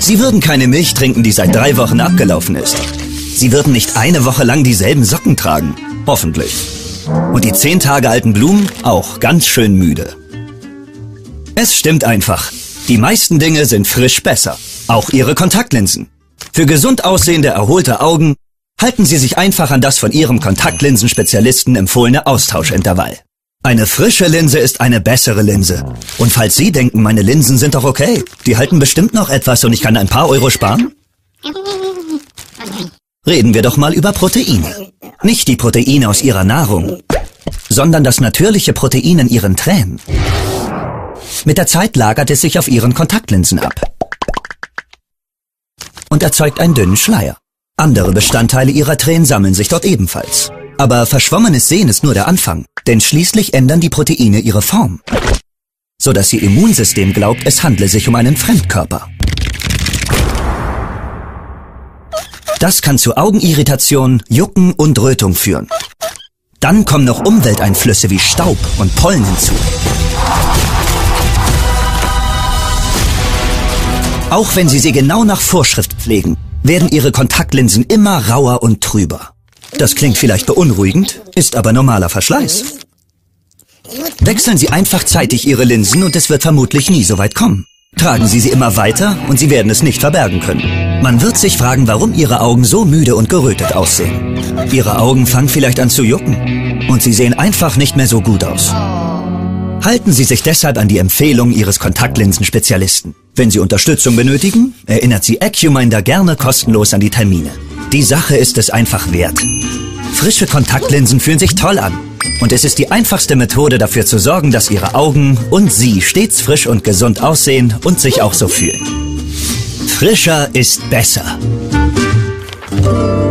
Sie würden keine Milch trinken, die seit 3 Wochen abgelaufen ist. Sie würden nicht eine Woche lang dieselben Socken tragen. Hoffentlich. Und die 10 Tage alten Blumen auch ganz schön müde. Es stimmt einfach. Die meisten Dinge sind frisch besser. Auch Ihre Kontaktlinsen. Für gesund aussehende, erholte Augen halten Sie sich einfach an das von Ihrem Kontaktlinsenspezialisten empfohlene Austauschintervall. Eine frische Linse ist eine bessere Linse. Und falls Sie denken, meine Linsen sind doch okay, die halten bestimmt noch etwas und ich kann ein paar Euro sparen? Reden wir doch mal über Proteine. Nicht die Proteine aus Ihrer Nahrung, sondern das natürliche Protein in Ihren Tränen. Mit der Zeit lagert es sich auf Ihren Kontaktlinsen ab und erzeugt einen dünnen Schleier. Andere Bestandteile Ihrer Tränen sammeln sich dort ebenfalls. Aber verschwommenes Sehen ist nur der Anfang, denn schließlich ändern die Proteine ihre Form, sodass Ihr Immunsystem glaubt, es handle sich um einen Fremdkörper. Das kann zu Augenirritation, Jucken und Rötung führen. Dann kommen noch Umwelteinflüsse wie Staub und Pollen hinzu. Auch wenn Sie sie genau nach Vorschrift pflegen, werden Ihre Kontaktlinsen immer rauer und trüber. Das klingt vielleicht beunruhigend, ist aber normaler Verschleiß. Wechseln Sie einfach zeitig Ihre Linsen und es wird vermutlich nie so weit kommen. Tragen Sie sie immer weiter und Sie werden es nicht verbergen können. Man wird sich fragen, warum Ihre Augen so müde und gerötet aussehen. Ihre Augen fangen vielleicht an zu jucken und Sie sehen einfach nicht mehr so gut aus. Halten Sie sich deshalb an die Empfehlung Ihres Kontaktlinsenspezialisten. Wenn Sie Unterstützung benötigen, erinnert Sie Acuminder gerne kostenlos an die Termine. Die Sache ist es einfach wert. Frische Kontaktlinsen fühlen sich toll an. Und es ist die einfachste Methode dafür zu sorgen, dass Ihre Augen und Sie stets frisch und gesund aussehen und sich auch so fühlen. Frischer ist besser.